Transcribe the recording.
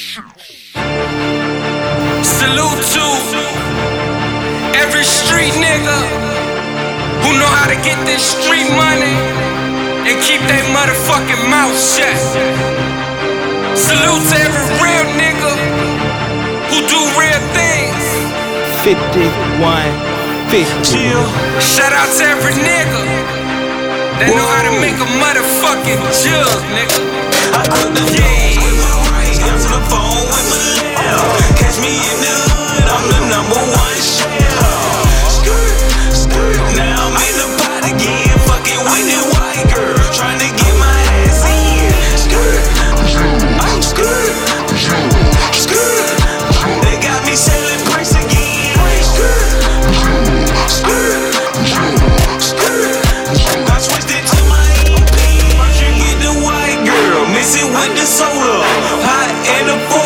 Salute to every street nigga who know how to get this street money and keep their motherfucking mouth shut. Salute to every real nigga who do real things. 5150. Chill. Shout out to every nigga that know how to make a motherfucking jug, nigga. I put the with my right hand to the